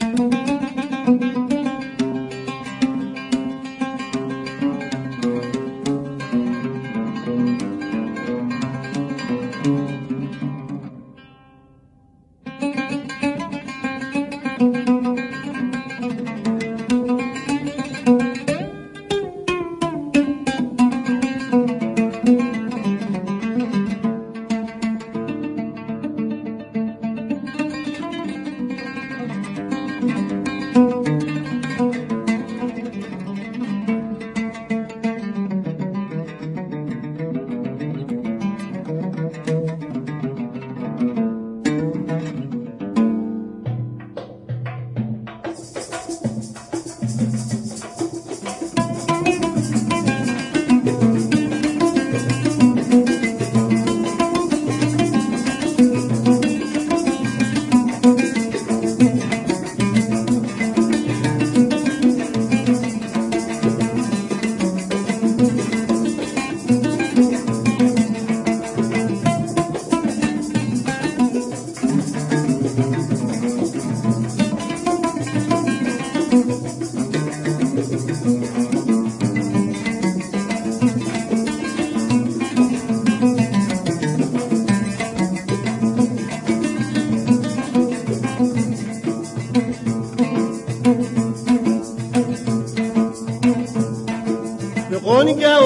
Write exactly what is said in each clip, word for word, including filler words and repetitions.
بغنقة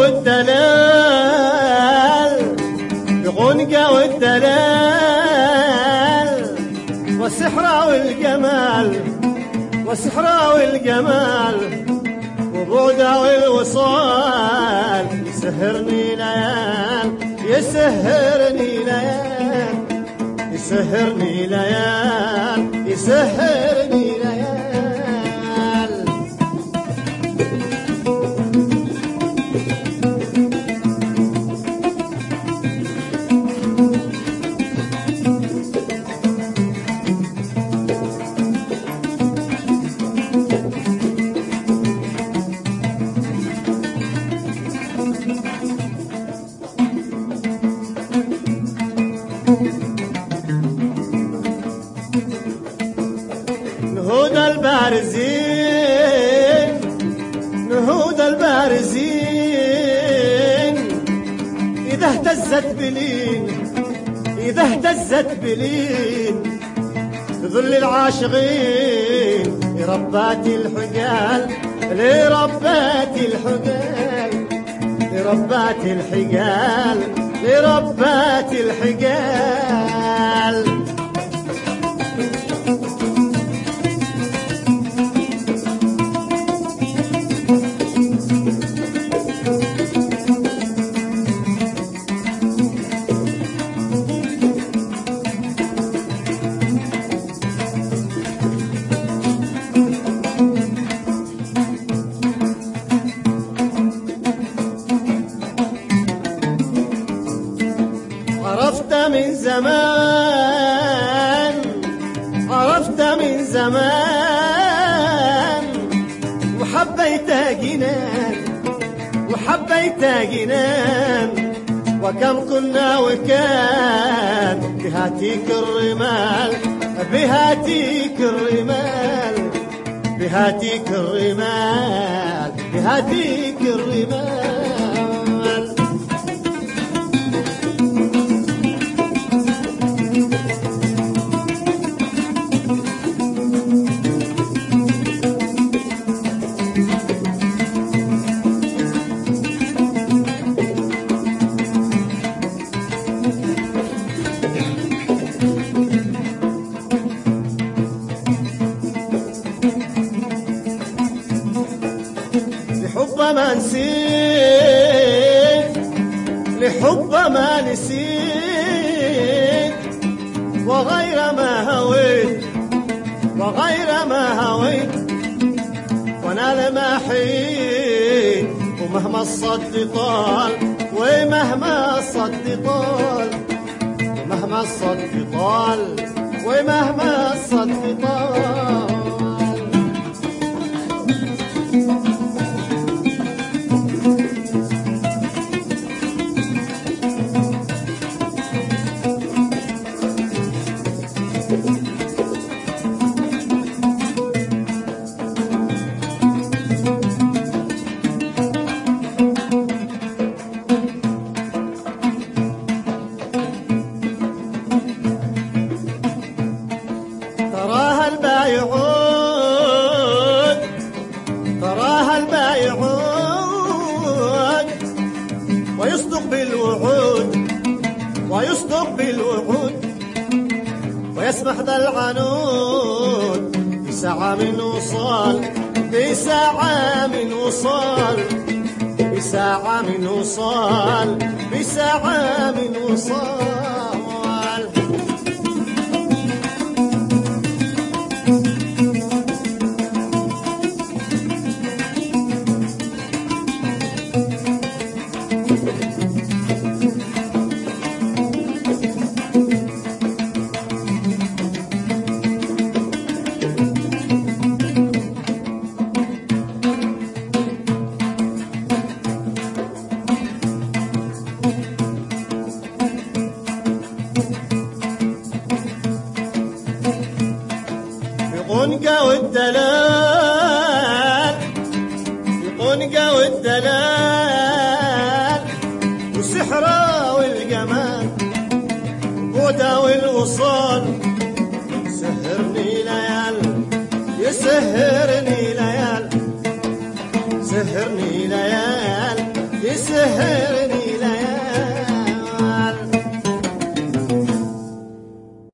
والدلال بغنقة والدلال والسحرة والجمال والسحرة والجمال وبعدة والوصال يسهرني ليال يسهرني ليال يسهرني ليال يسهرني ليال نهود البارزين نهود البارزين إذا اهتزت بلين إذا اهتزت بلين ظل العاشقين لربات الحجال لربات الحجال لربات الحجال لربات الحجال عرفت من زمان عرفت من زمان وحبيت جنان وحبيت جنان وكم كنا وكان بهاتيك الرمال بهاتيك الرمال بهاتيك الرمال بهاتيك الرمال لحب ما نسيت لحب ما نسيت وغير ما هويت وغير ما هويت وانا لما حيت ومهما الصد طال ومهما الصد طال ومهما الصد طال ومهما الصد طال البايعون تراها البايعون ويصدق بالوعود ويصدق بالوعود ويسمح ذا العنود بساعة من وصال بساعة من وصال بساعة من وصال بساعة من وصال قنقة والدلال قنقة والدلال والسحرة والجمال بودا والوصال سهرني ليال يسهرني ليال سهرني ليال يسهرني